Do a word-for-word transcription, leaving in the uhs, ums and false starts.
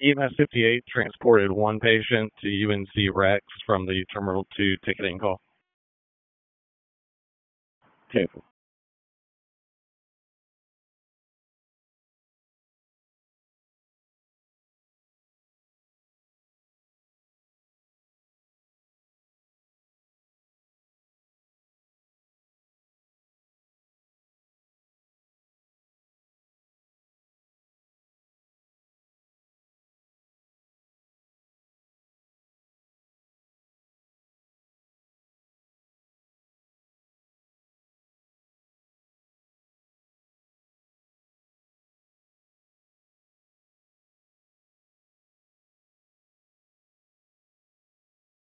E M S fifty-eight transported one patient to U N C Rex from the Terminal two ticketing call. Okay.